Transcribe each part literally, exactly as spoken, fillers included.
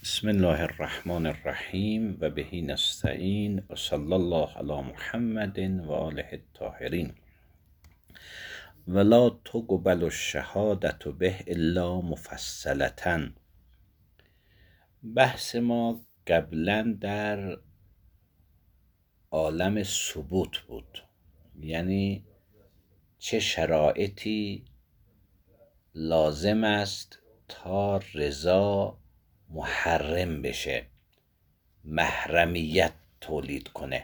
بسم الله الرحمن الرحیم و بهی نستعین و صلی الله علی محمد و آله الطاهرین. ولا تقبل الشهادة به الا مفصلة. بحث ما قبلا در عالم ثبوت بود، یعنی چه شرایطی لازم است تا رضا محرم بشه، محرمیت تولید کنه.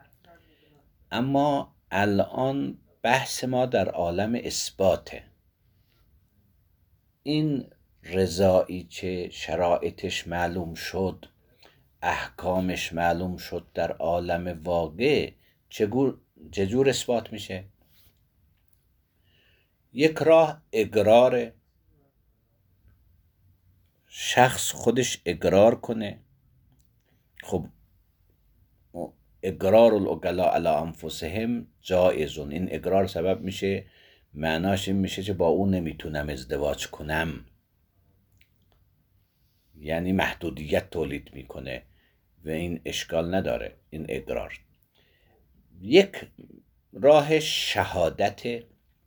اما الان بحث ما در عالم اثباته. این رضایی که شرایطش معلوم شد، احکامش معلوم شد در عالم واقع، چجور اثبات میشه؟ یک راه اقرار، شخص خودش اقرار کنه. خب اقرار العقلاء علی انفسهم جایزون، این اقرار سبب میشه، معناش این میشه که با اون نمیتونم ازدواج کنم، یعنی محدودیت تولید میکنه و این اشکال نداره این اقرار. یک راه شهادت،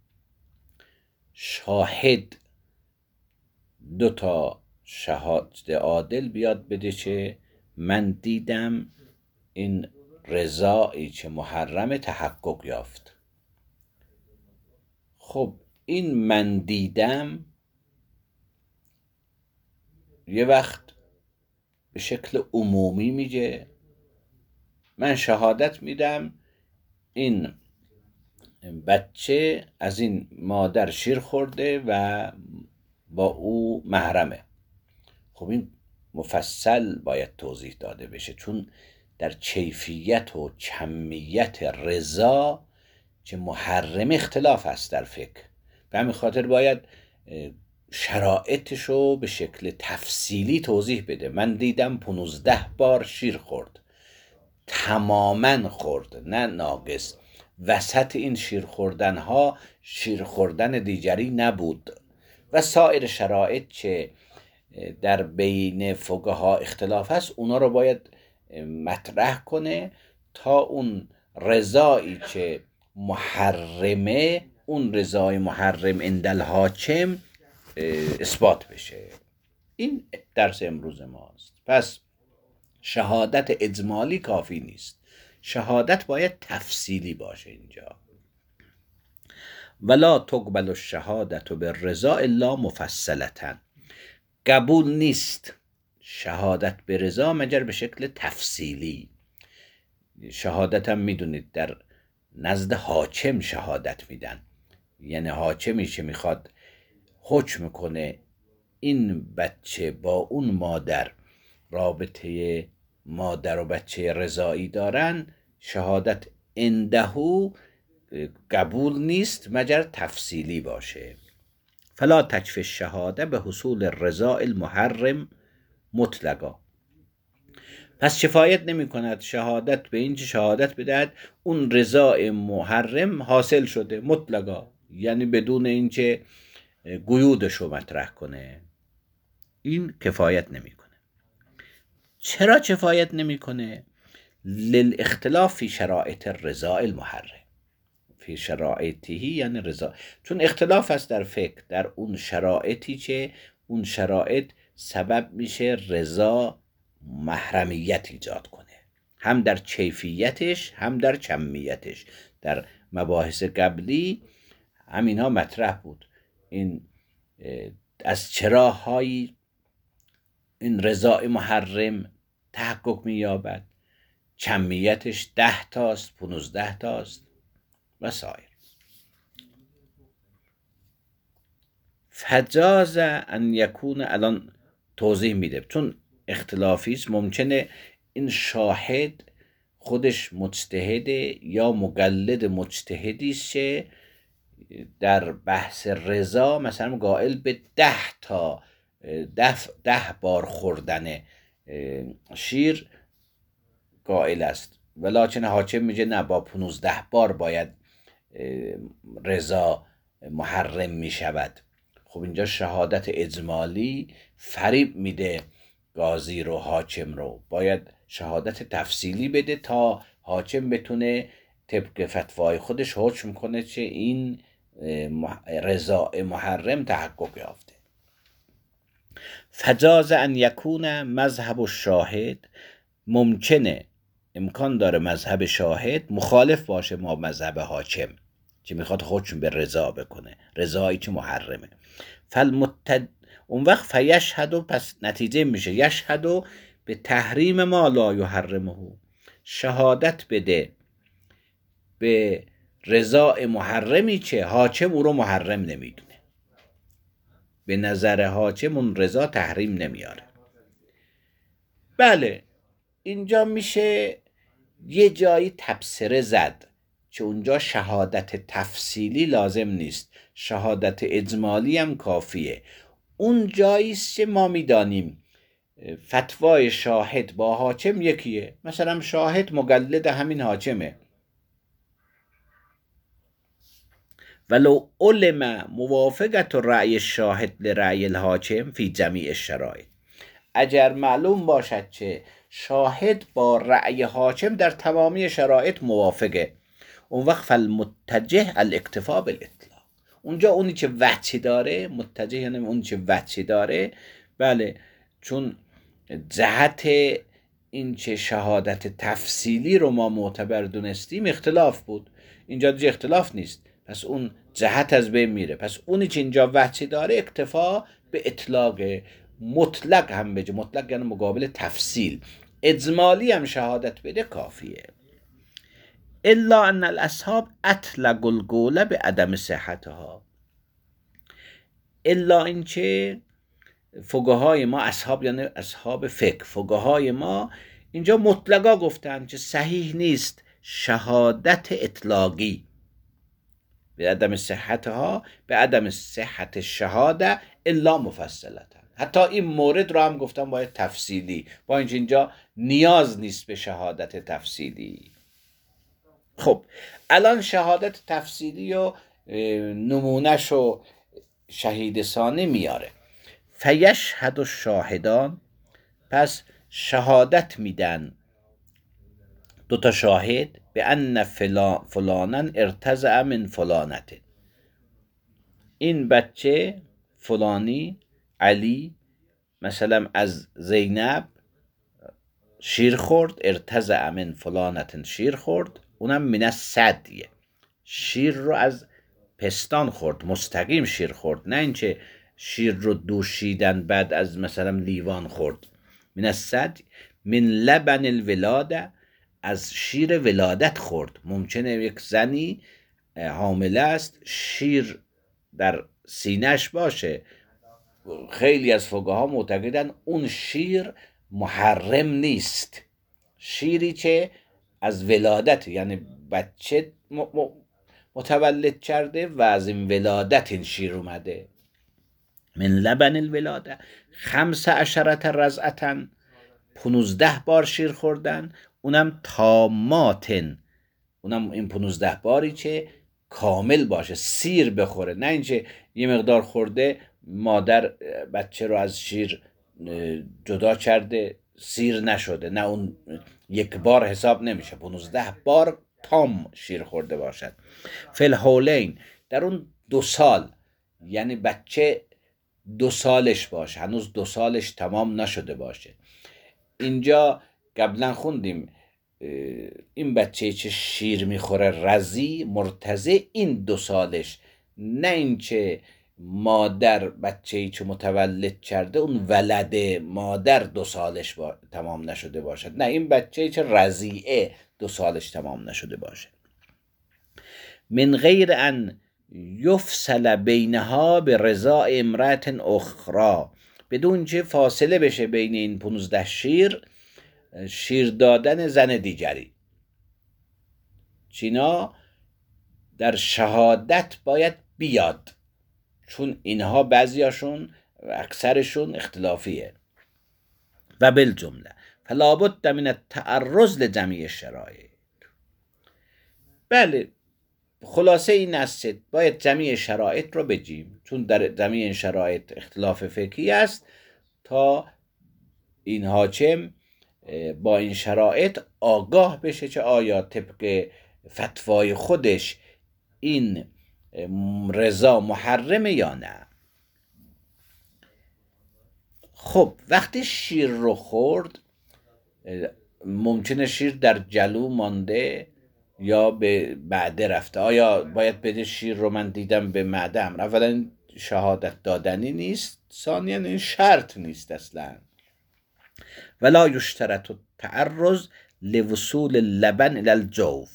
شاهد دو تا شهادت عادل بیاد بده که من دیدم این رضایی که محرم تحقق یافت. خب این من دیدم یه وقت به شکل عمومی میگه من شهادت میدم این بچه از این مادر شیر خورده و با او محرمه. خب این مفصل باید توضیح داده بشه، چون در کیفیت و کمیت رضا که محرم اختلاف است در فقه. به همین خاطر باید شرایطشو به شکل تفصیلی توضیح بده. من دیدم پونزده بار شیر خورد، تماما خورد نه ناقص. وسط این شیر خوردن ها شیر خوردن دیگری نبود و سایر شرایط که در بین فقها اختلاف هست اونا رو باید مطرح کنه تا اون رضایی که محرمه، اون رضای محرم عند الحاکم اثبات بشه. این درس امروز ماست. پس شهادت اجمالی کافی نیست، شهادت باید تفصیلی باشه. اینجا ولا تقبل الشهادة بالرضا الا مفصلة، قبول نیست شهادت به رضا مگر به شکل تفصیلی. شهادت هم میدونید در نزد حاکم شهادت میدن، یعنی حاکمی که میخواد حکم کنه این بچه با اون مادر رابطه مادر و بچه رضایی دارن، شهادت اندهو قبول نیست مگر تفصیلی باشه. فلا تکفی الشهاده به حصول الرضا المحرم مطلقا. پس کفایت نمی کند شهادت به این که شهادت بدهد اون رضا محرم حاصل شده مطلقا، یعنی بدون این که قیودش رو مطرح کنه. این کفایت نمی کنه. چرا کفایت نمی کنه؟ للاختلاف فی شرایط الرضا المحرم، فی شرایطی یعنی رضا، چون اختلاف است در فقه در اون شرایطی که اون شرایط سبب میشه رضا محرمیت ایجاد کنه، هم در کیفیتش هم در کمیتش. در مباحث قبلی همینها مطرح بود. این از چراهایی این رضا محرم تحقق مییابد، کمیتش ده تاست، پونزده تاست و سایر. فجاز ان یکون، الان توضیح میده چون اختلافی است، ممکنه این شاهد خودش مجتهده یا مقلد مجتهدی است که در بحث رضا مثلا قائل به ده تا ده, ده بار خوردن شیر قائل است، ولیکن حاکم میگه نه، با پونزده بار باید رضا محرم میشود. خب اینجا شهادت اجمالی فریب میده قاضی رو، حاکم رو، باید شهادت تفصیلی بده تا حاکم بتونه طبق فتوای خودش حکم کنه چه این رضاء محرم تحقق یافته. فجاز ان یکون مذهب الشاهد، ممکنه امکان داره مذهب شاهد مخالف باشه ما مذهب حاکم که میخواد حکم به رضا بکنه، رضایی که محرمه. فالمتد اون وقت فیشهدو، پس نتیجه میشه یشهدو به تحریم ما لا یحرمه، شهادت بده به رضا محرمی که حاکم او رو محرم نمیدونه، به نظر حاکم اون رضا تحریم نمیاره. بله اینجا میشه یه جایی تبصره زد که اونجا شهادت تفصیلی لازم نیست، شهادت اجمالی هم کافیه. اون جاییست که ما میدانیم فتوای شاهد با حاکم یکیه، مثلا شاهد مقلد همین حاکمه، ولو علم موافقت رأی شاهد لرأی الحاکم فی جمیع الشرایط، اگر معلوم باشد که شاهد با رأی حاکم در تمامی شرایط موافقه، اون وقت فالمتجه الاکتفا بالاطلاق، اونجا اونی که وجه داره، متجه یعنی اونی که وجه داره، بله، چون جهت این که شهادت تفصیلی رو ما معتبر دونستیم اختلاف بود، اینجا دیگه اختلاف نیست، پس اون جهت از بین میره، پس اونی که اینجا وجه داره اکتفا به اطلاق مطلق هم بجه، مطلق یعنی مقابل تفصیل، اجمالی هم شهادت بده کافیه. الا ان الاصحاب اطلقوا القول به عدم صحتها، الا اینکه فقهای ما، اصحاب یعنی اصحاب فقه، فقهای ما اینجا مطلقا گفتن که صحیح نیست شهادت اطلاقی به عدم صحتها، به عدم صحت شهاده الا مفصلتا، حتی این مورد رو هم گفتن باید تفصیلی، با اینکه اینجا نیاز نیست به شهادت تفصیلی. خب الان شهادت تفصیلی و نمونهش و شهید ثانی میاره. فیشهد الشاهدان، پس شهادت میدن دوتا شاهد به ان فلانن ارتضع من فلانت، این بچه فلانی علی مثلا از زینب شیر خورد، ارتضع من فلانت شیر خورد، اونم من الثدی، شیر رو از پستان خورد، مستقیم شیر خورد، نه اینکه شیر رو دوشیدن بعد از مثلا لیوان خورد. من الثدی من لبن الولاده، از شیر ولادت خورد، ممکنه یک زنی حامله است شیر در سینه‌اش باشه، خیلی از فقها معتقدن اون شیر محرم نیست، شیری که از ولادت یعنی بچه متولد کرده و از این ولادت این شیر اومده. من لبن الولاده خمس عشرت رضعتن، پونزده بار شیر خوردن، اونم تاماتن، اونم این پونزده باری که کامل باشه، سیر بخوره، نه اینکه یه مقدار خورده مادر بچه رو از شیر جدا کرده سیر نشده، نه اون یک بار حساب نمیشه، پونزده بار تام شیر خورده باشد. فی الحولین، در اون دو سال، یعنی بچه دو سالش باشه، هنوز دو سالش تمام نشده باشه. اینجا قبلا خوندیم این بچه چه شیر میخوره رضی مرتضع این دو سالش، نه اینکه مادر بچه‌ای که متولد کرده اون ولد مادر دو سالش با... تمام نشده باشد، نه این بچه‌ای که رضیعه دو سالش تمام نشده باشه. من غیر ان یفصل بینها به رضا امرأة اخرى، بدون که فاصله بشه بین این پونزده شیر شیر دادن زن دیگری. چینا در شهادت باید بیاد، چون اینها بعضیاشون اکثرشون اختلافیه. و بالجمله فلا بد من التعرض لجمیع الشرایط، بله خلاصه این است باید جمیع شرایط رو بگیم، چون در جمیع شرایط اختلاف فقهی است تا این حاکم با این شرایط آگاه بشه که آیا طبق فتوای خودش این رضا محرمه یا نه. خب وقتی شیر رو خورد، ممکنه شیر در جلو مانده یا به معده رفته. آیا باید بده شیر رو من دیدم به معده ام؟ اولا شهادت دادنی نیست، ثانیا این شرط نیست اصلا. ولا یشترط التعرض لوصول اللبن الى الجوف،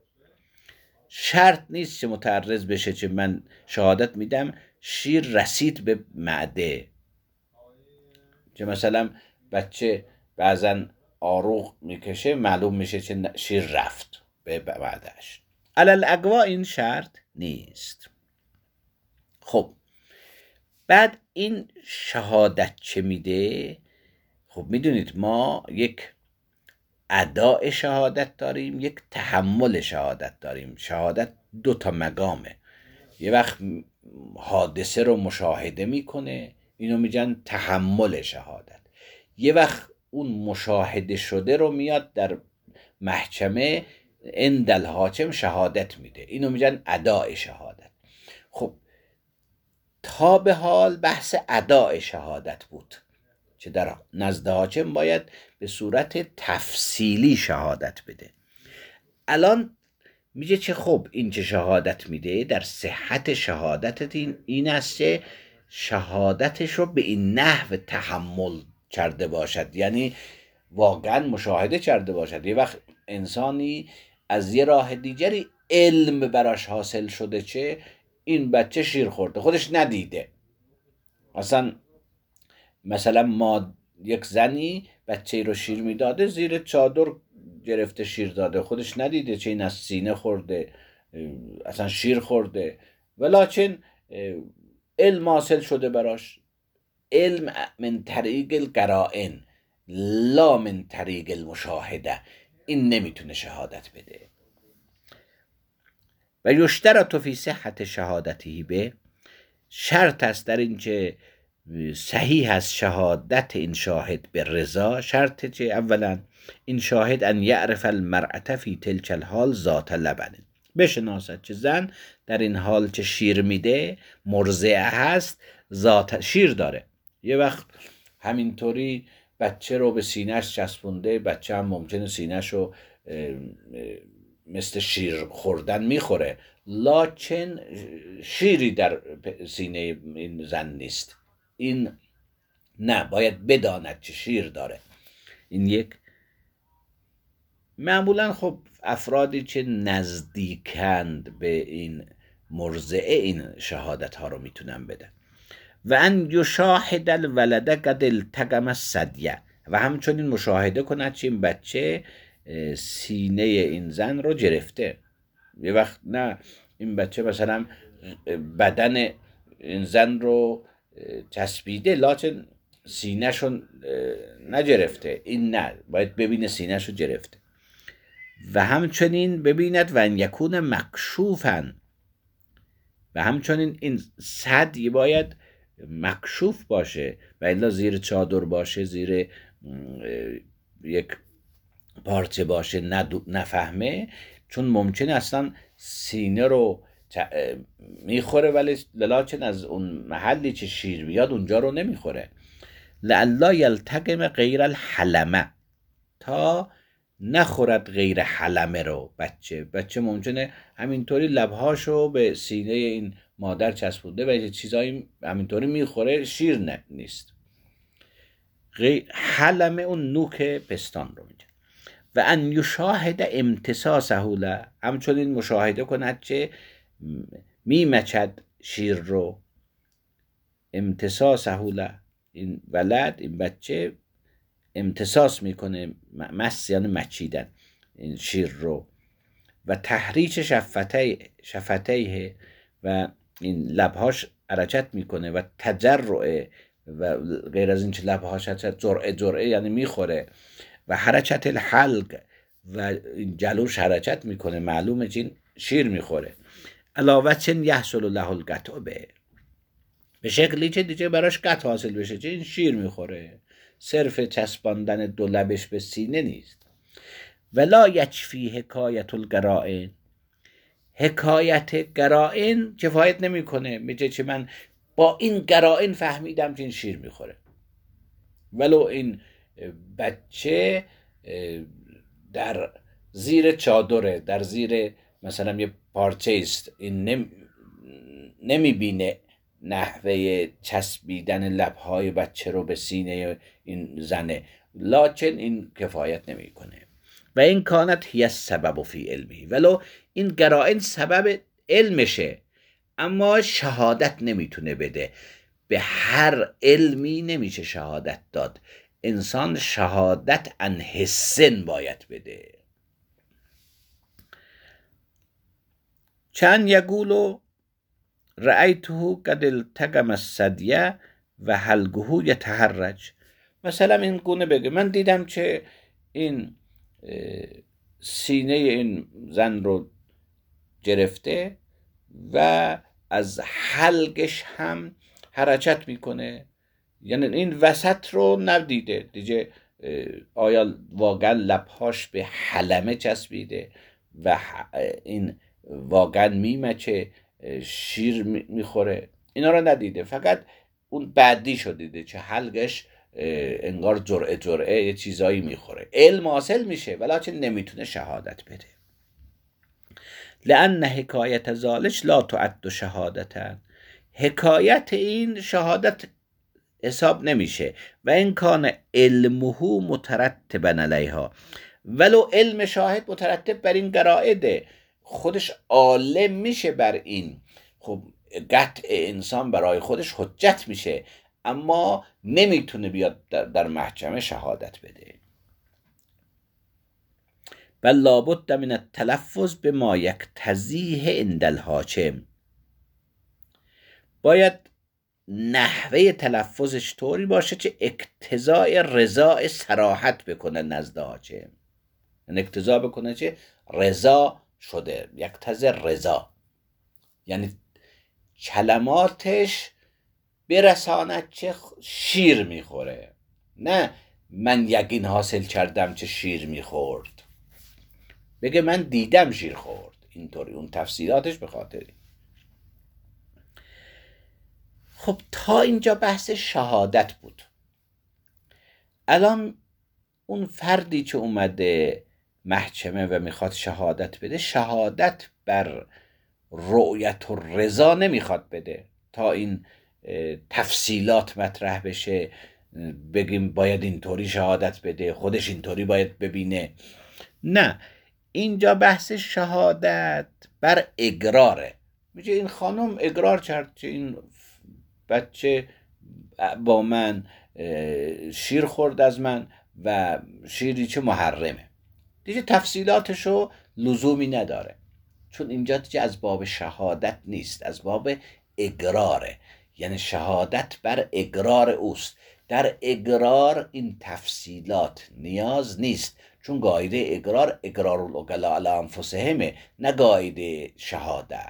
شرط نیست که متعرض بشه که من شهادت میدم شیر رسید به معده. که مثلا بچه بعضا آروغ میکشه، معلوم میشه که شیر رفت به معدهش. علل اقوا این شرط نیست. خب بعد این شهادت چه میده؟ خب میدونید ما یک اداء شهادت داریم، یک تحمل شهادت داریم. شهادت دو تا مقامه. یه وقت حادثه رو مشاهده میکنه، اینو میگن تحمل شهادت. یه وقت اون مشاهده شده رو میاد در محکمه عند الحاکم شهادت میده، اینو میگن اداء شهادت. خب تا به حال بحث اداء شهادت بود که در نزد حاکم باید به صورت تفصیلی شهادت بده. الان میگه که خب این که شهادت میده در صحت شهادتت این, این است که شهادتش رو به این نحو تحمل کرده باشد، یعنی واقعا مشاهده کرده باشد. یه وقت انسانی از یه راه دیگری علم براش حاصل شده که این بچه شیر خورده، خودش ندیده. مثلا مثلا ما یک زنی بچه رو شیر میداده، زیر چادر گرفته شیر داده، خودش ندیده چه این از سینه خورده، اصلا شیر خورده، ولکن علم حاصل شده براش. علم من طریق القرائن لا من طریق المشاهده، این نمیتونه شهادت بده. و یشترط فی صحت شهادتی به، شرط است در این که صحیح است شهادت این شاهد به رضا. شرط که اولا این شاهد ان یعرف المرأة فی تلک الحال ذات لبن، بشناسد که زن در این حال که شیر میده مرضعه هست، ذات شیر داره. یه وقت همینطوری بچه رو به سینهش چسبونده، بچه هم ممکنه سینهش رو مثل شیر خوردن میخوره، لکن شیری در سینه این زن نیست. این نه، باید بداند که شیر داره. این یک. معمولا خب افرادی که نزدیکند به این مرضعه این شهادت ها رو میتونن بدن. و ان یشاهد الولد قد التقم الثدی، و همچنین مشاهده کند که این بچه سینه این زن رو گرفته. یه وقت نه، این بچه مثلا بدن این زن رو چسبیده لکن سینه شون نگرفته، این نه، باید ببینه سینه شو گرفته. و همچنین ببیند و ان یکون مکشوفا، و همچنین این ثدی باید مکشوف باشه، و الا زیر چادر باشه، زیر یک پارچه باشه نفهمه، چون ممکنه اصلا سینه رو میخوره ولی لکن از اون محلی که شیر بیاد اونجا رو نمیخوره. لعلا یلتقم غیر الحلمه، تا نخورد غیر حلمه رو بچه. بچه ممکنه همینطوری لبهاشو به سینه این مادر چسبونده و یه چیزایی همینطوری میخوره، شیر نه نیست. حلمه اون نوک پستان رو میگه. و ان یشاهد امتصاصه له، همچنین مشاهده کند که میمچد شیر رو. امتصاصه له، این ولد این بچه امتصاص میکنه، مس یعنی مچیدن این شیر رو. و تحریک شفتیه شفتیه، و این لبهاش حرکت میکنه. و تجرعه، و غیر از این که لبهاش حرکت، جرعه جرعه یعنی میخوره. و حرکت الحلق، و جلوش حرکت میکنه، معلومه که این شیر میخوره. علاوه چن یحصل له القطع به، به شکلی که دیگه براش قطع حاصل بشه که این شیر میخوره. صرف چسباندن دو لبش به سینه نیست. ولا یکفی حکایت القرائن، حکایت قرائن کفایت نمیکنه. میگه که من با این قرائن فهمیدم که این شیر میخوره، ولو این بچه در زیر چادره، در زیر مثلا یه پارچه است، این نم... نمیبینه نحوه چسبیدن لبهای بچه رو به سینه این زنه، لکن این کفایت نمیکنه. و این کانت هی السبب فی علمی، ولو این قرائن سبب علمشه اما شهادت نمیتونه بده. به هر علمی نمیشه شهادت داد، انسان شهادت عن حسن باید بده. چند یقولو رأیته قد التقم الثدی و حلقه یتحرج. مثلا این گونه بگه من دیدم که این سینه این زن رو گرفته و از حلقش هم حرکت میکنه، یعنی این وسط رو ندیده دیگه. آیا واقعا لبهاش به حلمه چسبیده و این واقعا میمچه شیر میخوره، اینا رو ندیده، فقط اون بعدی شو دیده که حلقش انگار جرعه جرعه یه چیزایی میخوره. علم حاصل میشه ولیکن نمیتونه شهادت بده. لأن حکایت ذالک لا تعد شهادتا، حکایت این شهادت حساب نمیشه. و این کان علمه مترتبا علیها، ولو علم شاهد مترتب بر این قرائده، خودش عالم میشه بر این، خب قطع انسان برای خودش حجت میشه، اما نمیتونه بیاد در, در محکمه شهادت بده. بل لابد من التلفظ بما یقتضیه عند الحاکم، باید نحوه تلفظش طوری باشه که اقتضای رضا صراحت بکنه نزد حاکم، یعنی اقتضا بکنه که رضا شده، یقتضی رضا، یعنی کلماتش برساند که شیر میخوره، نه من یقین حاصل کردم که شیر میخورد، بگه من دیدم شیر خورد، اینطوری اون تفصیلاتش به خاطری. خب تا اینجا بحث شهادت بود. الان اون فردی که اومده محکمه و میخواد شهادت بده، شهادت بر رؤیت و رضا نمیخواد بده تا این تفصیلات مطرح بشه، بگیم باید اینطوری شهادت بده، خودش اینطوری باید ببینه. نه، اینجا بحث شهادت بر اقراره. میگه این خانم اقرار کرد که این بچه با من شیر خورد از من و شیری چه محرمه، دیگه تفصیلاتشو لزومی نداره، چون اینجا دیگه از باب شهادت نیست، از باب اقراره، یعنی شهادت بر اقرار اوست. در اقرار این تفصیلات نیاز نیست، چون قاعده اقرار اقرار العقلاء علی انفسهم، نه قاعده شهادت.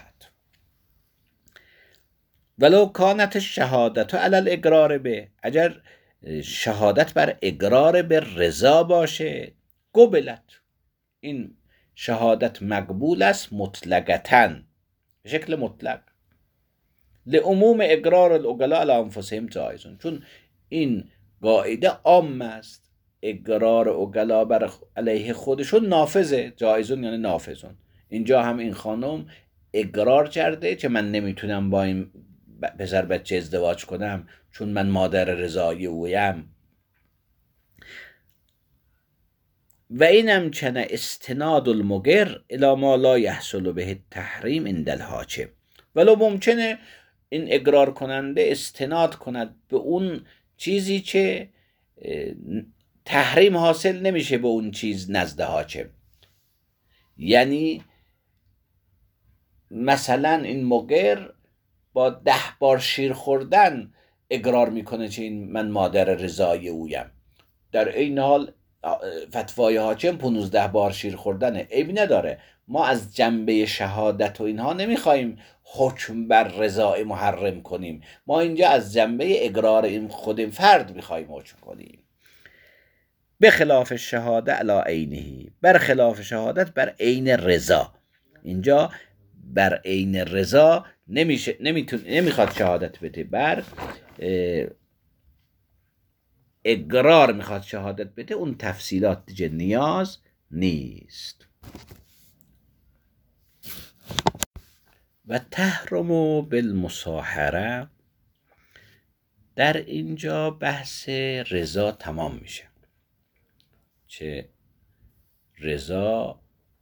ولو کانت شهادت علی الاقرار به، اگر شهادت بر اقرار به رضا باشه، قبلت، این شهادت مقبول است مطلقتاً، به شکل مطلق. لعموم اقرار العقلاء علی انفسهم جایزون، چون این قاعده عام است، اقرار عقلاء بر علیه خودشون نافذه، جایزون یعنی نافذون. اینجا هم این خانم اقرار کرده که من نمیتونم با این پسر بچه ازدواج کنم چون من مادر رضایی اویم. و این امکنه استناد المقر الی ما لا یحصل به التحریم عند الحاکم، ولو ممکنه این اقرار کننده استناد کند به اون چیزی که تحریم حاصل نمیشه به اون چیز نزد حاکم. یعنی مثلا این مقر با ده بار شیر خوردن اقرار میکنه که این من مادر رضایی اویم، در این حال فتوای حاکم پونزده بار شیر خوردنه، عیبی نداره. ما از جنبه شهادت و اینها نمیخوایم حکم بر رضای محرم کنیم، ما اینجا از جنبه اقرار این خود فرد میخوایم حکم کنیم. به خلاف شهاده علی عینه، بر خلاف شهادت بر عین رضا. اینجا بر عین رضا نمیشه، نمیتون نمیخواد شهادت بده، بر اقرار میخواد شهادت بده، اون تفصیلات دیگه نیاز نیست. و تحرم بالمصاهره، در اینجا بحث رضا تمام میشه. چه رضا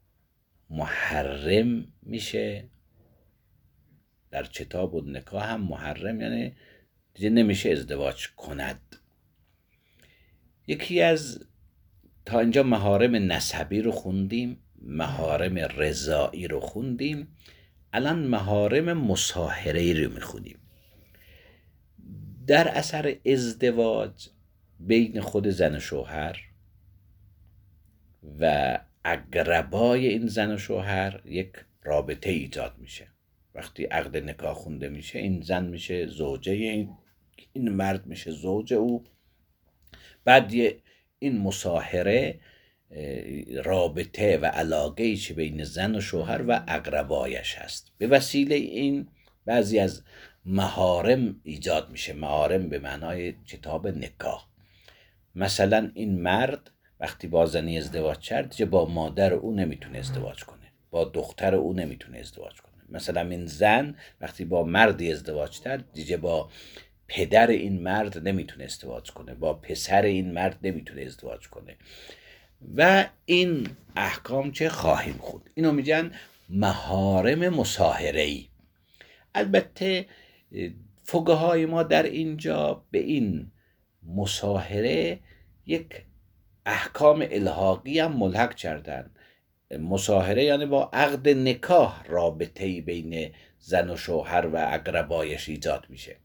محرم میشه، در کتاب و نکاح هم محرم، یعنی دیگه نمیشه ازدواج کند. یکی از تا اینجا محارم نسبی رو خوندیم، محارم رضایی رو خوندیم، الان محارم مصاهره رو میخونیم. در اثر ازدواج بین خود زن و شوهر و اقربای این زن و شوهر یک رابطه ایجاد میشه. وقتی عقد نکاح خونده میشه، این زن میشه زوجه این, این مرد میشه زوج او. بعد این مصاهره رابطه و علاقه‌ای که بین زن و شوهر و اقربایش هست، به وسیله این بعضی از محارم ایجاد میشه. محارم به معنای کتاب نکاح. مثلا این مرد وقتی با زنی ازدواج کرد، دیگه با مادر او نمیتونه ازدواج کنه، با دختر او نمیتونه ازدواج کنه. مثلا این زن وقتی با مردی ازدواج کرد، دیگه با پدر این مرد نمیتونه ازدواج کنه، با پسر این مرد نمیتونه ازدواج کنه. و این احکام چه خواهیم خود، اینو میگن محارم مصاهره‌ای. البته فقهای ما در اینجا به این مصاهره یک احکام الحاقی هم ملحق کردن. مصاهره یعنی با عقد نکاح رابطه‌ای بین زن و شوهر و اقربایش ایجاد میشه.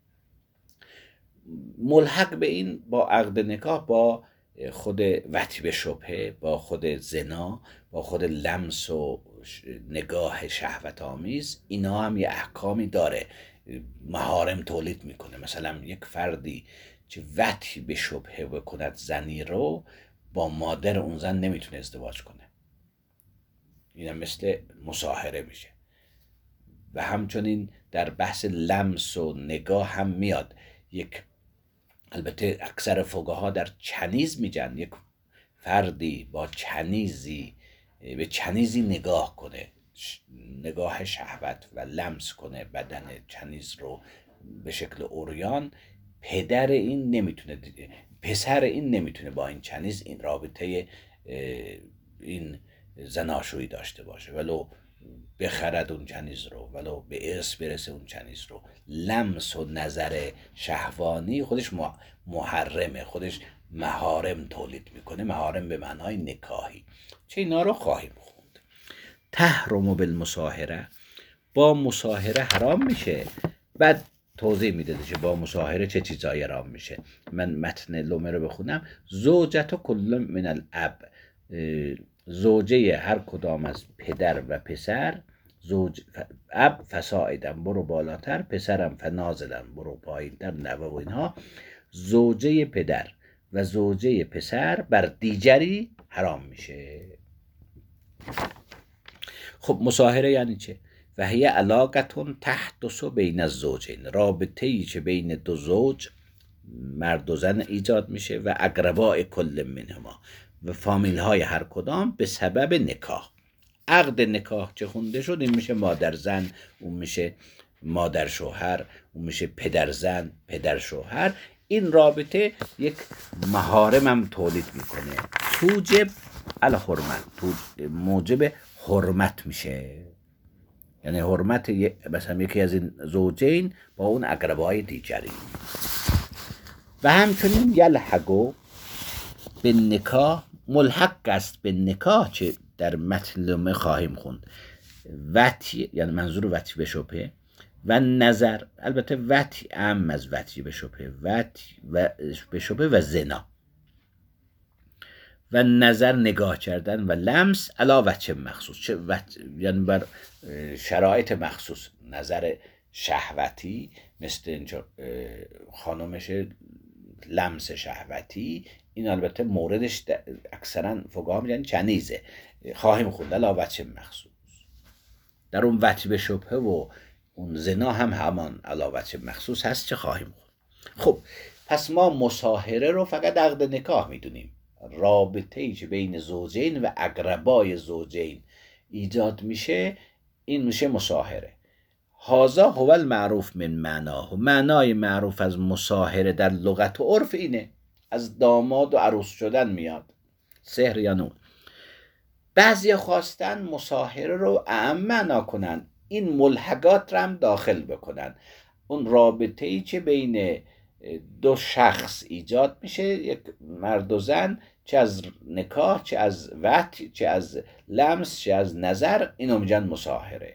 ملحق به این با عقد نکاح با خود وطی به شبهه، با خود زنا، با خود لمس و نگاه شهوت آمیز، اینا هم یه احکامی داره، محارم تولید میکنه. مثلا یک فردی که وطی به شبهه بکند زنی رو، با مادر اون زن نمیتونه ازدواج کنه، اینم مثل مصاهره میشه. و همچنین در بحث لمس و نگاه هم میاد. یک البته اکثر فقها در چنیز میگن یک فردی با چنیزی به چنیزی نگاه کنه، نگاه شهوت و لمس کنه بدن چنیز رو به شکل عریان، پدر این نمیتونه، پسر این نمیتونه با این چنیز این رابطه این زناشویی داشته باشه، ولو بخرد اون چنیز رو، ولو به ارث برسه اون چنیز رو. لمس و نظر شهوانی خودش محرمه، خودش محارم تولید میکنه، محارم به معنای نکاحی. چه اینا رو خواهیم خوند. تحرم بالمصاهره، با مصاهره حرام میشه. بعد توضیح میده که با مصاهره چه چیزایی حرام میشه. من متن لومه رو بخونم. زوجت کل من الاب، زوجه هر کدام از پدر و پسر، زوج اب فساعدن برو بالاتر، پسرم فنازلن برو پایینتر، نوه و اینها. زوجه پدر و زوجه پسر بر دیگری حرام میشه. خب مصاهره یعنی چه؟ و هی علاقتون تحدث بین الزوجین، رابطه ای که بین دو زوج مرد و زن ایجاد میشه و اقرباء کل منهما و فامیل های هر کدام به سبب نکاح. عقد نکاح چه خونده شد، این میشه مادر زن، اون میشه مادر شوهر، اون میشه پدر زن، پدر شوهر. این رابطه یک محارم هم تولید میکنه. توجب الحرمت، موجب حرمت میشه، یعنی حرمت مثلا یکی از این زوجین با اون اقربای دیگری. و همچنین یلحقو به نکاح، ملحق است به نکاح چه در متن لومه خواهیم خوند. وطی یعنی منظور وطی به شبهه و نظر، البته وطی ام از وطی به شبهه، وطی و به شبهه و زنا و نظر نگاه کردن و لمس علا وجه مخصوص، چه وط... یعنی بر شرایط مخصوص. نظر شهوتی مثل اینجا خانمش لمس شهوتی، این البته موردش اکثرا فقها میگن چنیزه، خواهیم خوند علی وجه مخصوص. در اون وجه به شبهه و اون زنا هم همان علی وجه مخصوص هست چه خواهیم خوند. خب پس ما مصاهره رو فقط عقد نکاح میدونیم، رابطه‌ای که بین زوجین و اقربای زوجین ایجاد میشه این میشه مصاهره. هذا هو المعروف من معناه. معنای معروف از مصاهره در لغت و عرف اینه، از داماد و عروس شدن میاد، سحر یا نون. بعضی خواستن مصاهره رو اعم معنا کنن، این ملحقات رو هم داخل بکنن، اون رابطه ای که بین دو شخص ایجاد میشه، یک مرد و زن، چه از نکاح، چه از وطی، چه از لمس، چه از نظر، اینو میگن مصاهره.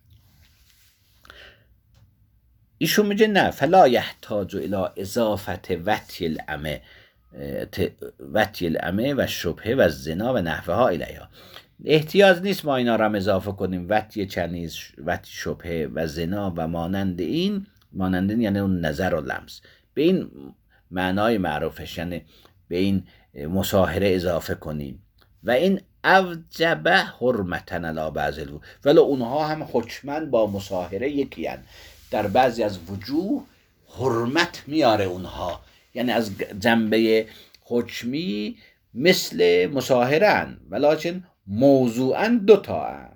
ایشون میگه نه، فلا یحتاج الی اضافت وطی الامه وطی الامه و شبهه و زنا و نحوها الیها. احتیاج نیست ما اینا رو هم اضافه کنیم، وطی چنیز، وطی شبهه و زنا و مانند این، مانند این یعنی اون نظر و لمس، به این معنای معروفش، یعنی به این مصاهره اضافه کنیم. و این اوجب حرمتن علی بعض الوجوه، ولی اونها هم حکمن با مصاهره یکی هن. در بعضی از وجوه حرمت میاره اونها، یعنی از جنبه حکمی مثل مصاهره هن، ولیکن موضوعا دوتا هن.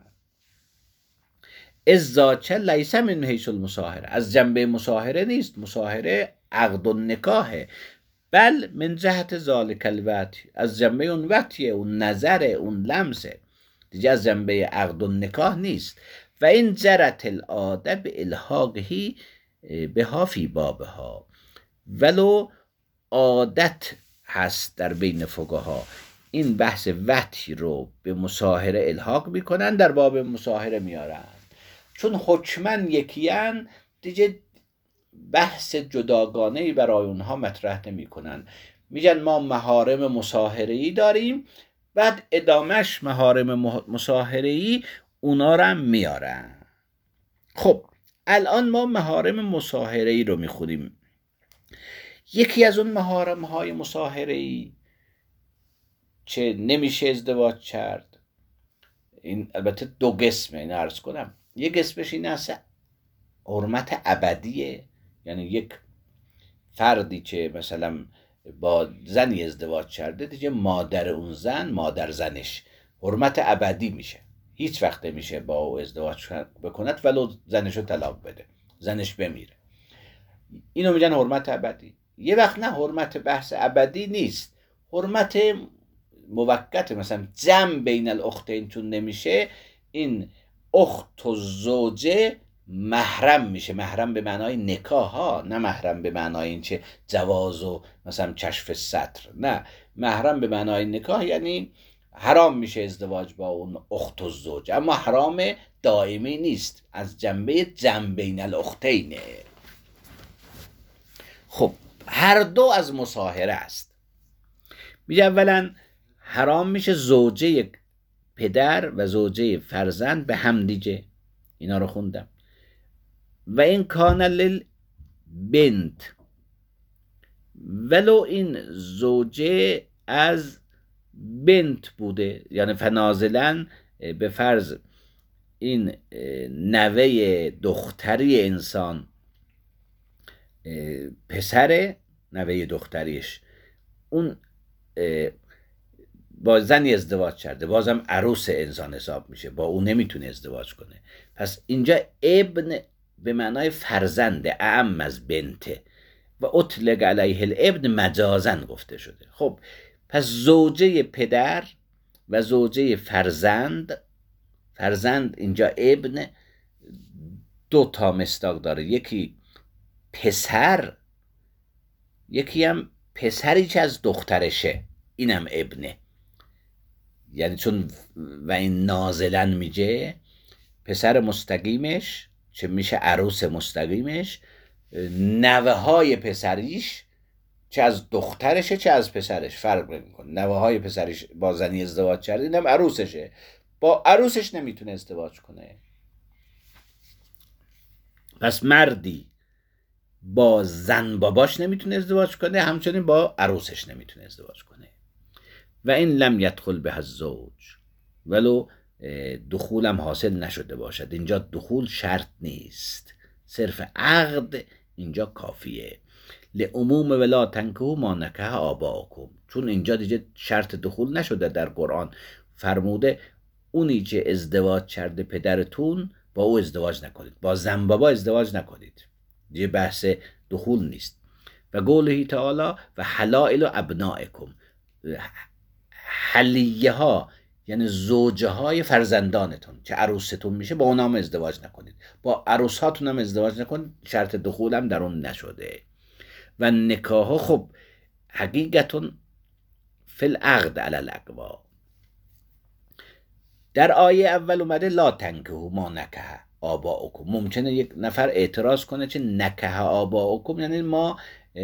ازاچه لیس من حیث المصاهره، از جنبه مصاهره نیست، مصاهره عقد و نکاحه، بل من جهت ذالک الوطی، از جنبه اون وطیه، اون نظر، اون لمسه، دیگه از جنبه عقد و نکاح نیست. و این جرت العاده به الحاقهی بها فی بابها، ولو عادت هست در بین فقها این بحث وطی رو به مصاهره الحاق میکنن، در باب مصاهره میارن، چون حکمن یکیان دیگه بحث جداگانه‌ای برای اونها مطرح نمی‌کنن. میگن ما محارم مصاهره‌ای داریم، بعد ادامش محارم مصاهره‌ای اونا رو هم میارن. خب الان ما محارم مصاهره‌ای رو میخونیم. یکی از اون محارم‌های مصاهره‌ای چه نمیشه ازدواج کرد، این البته دو قسمه، این عرض کنم. یک قسمش این است حرمت ابدیه، یعنی یک فردی که مثلا با زنی ازدواج کرده دیگه مادر اون زن، مادر زنش حرمت ابدی میشه، هیچ وقت نمیشه با او ازدواج بکند ولو زنشو طلاق بده، زنش بمیره، اینو میگن حرمت ابدی. یه وقت نه، حرمت بحث ابدی نیست، حرمت موقت، مثلا جمع بین الاختین چون نمیشه، این اخت و زوجه محرم میشه. محرم به معنای نکاح ها، نه محرم به معنای این چه جواز و مثلا کشف سطر، نه، محرم به معنای نکاح یعنی حرام میشه ازدواج با اون اخت و زوج، اما حرام دائمی نیست، از جنبه جمع بین الاختینه. خب هر دو از مصاهره است. میگه اولا حرام میشه زوجه پدر و زوجه فرزند به هم دیگه، اینا رو خوندم. و این کان للبنت، ولو این زوجه از بنت بوده، یعنی فنازلن به فرض این نوه دختری انسان پسر نوه دختریش اون با زنی ازدواج کرده، بازم عروس انسان حساب میشه، با اون نمیتونه ازدواج کنه. پس اینجا ابن به معنای فرزنده، اعم از بنته، و اطلق علیه الابن مجازن گفته شده. خب پس زوجه پدر و زوجه فرزند، فرزند اینجا ابن دو تا مصداق داره، یکی پسر، یکی هم پسری که از دخترشه، اینم ابنه. یعنی چون و این نازلن میگه پسر مستقیمش چه میشه عروس مستقیمش، نوه های پسریش چه از دخترشه چه از پسرش فرق نمیکنه. نوه های پسریش با زنی ازدواج کرده، اینم عروسشه، با عروسش نمیتونه ازدواج کنه. پس مردی با زن باباش نمیتونه ازدواج کنه، همچنین با عروسش نمیتونه ازدواج کنه. و این لم یدخل به الزوج، ولو دخولم حاصل نشده باشد. اینجا دخول شرط نیست، صرف عقد اینجا کافیه. لعموم ولا تنکحوا ما نکح آباؤکم، چون اینجا دیگه شرط دخول نشده. در قرآن فرموده اونی که ازدواج کرده پدرتون با او ازدواج نکنید، با زن بابا ازدواج نکنید، دیگه بحث دخول نیست. و قوله تعالی و حلائل ابنائکم، حلیه ها یعنی زوجه های فرزندانتون که عروستون میشه، با اونام ازدواج نکنید، با عروس هاتون هم ازدواج نکنید، شرط دخول هم در اون نشده. و نکاح خب حقیقتون فی العقد علی الاقوا. در آیه اول اومده لا تنکحوا ما نکح آباؤکم. ممکنه یک نفر اعتراض کنه چه نکح آباؤکم یعنی ما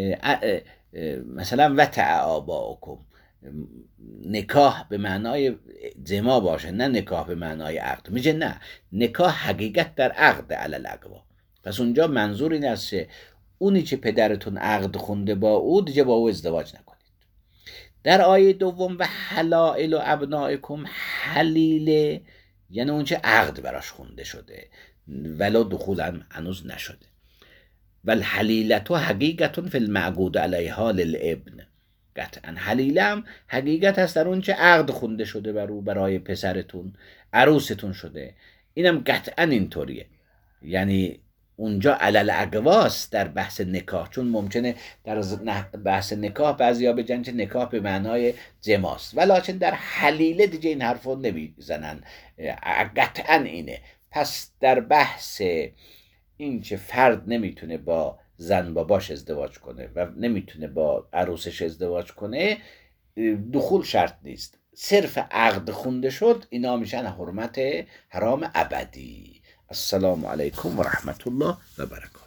مثلا وطع آباؤکم، نکاح به معنای جما باشه نه نکاح به معنای عقد. میگه نه، نکاح حقیقت در عقد علی الاقوا. پس اونجا منظور این است که اونی که پدرتون عقد خونده با او دیگه با او ازدواج نکنید. در آیه دوم و حلائل و ابنائکم، حلیله یعنی اون که عقد براش خونده شده ولو دخول هم هنوز نشده. و الحلیلت حقیقتون فی المعقود علیها للابن، قطعا حلیله هم حقیقت هست در اون که عقد خونده شده بر او، برای پسرتون عروستون شده. اینم قطعا اینطوریه، یعنی اونجا علل اقواست در بحث نکاح. چون ممکنه در بحث نکاح بعضیا بگن که نکاح به معنای جماست، ولیکن در حلیله دیگه این حرفو نمیزنن، قطعا اینه. پس در بحث این که فرد نمیتونه با زن باباش ازدواج کنه و نمیتونه با عروسش ازدواج کنه، دخول شرط نیست، صرف عقد خونده شد، اینا میشن حرمت حرام ابدی. السلام علیکم و رحمت الله و برکاته.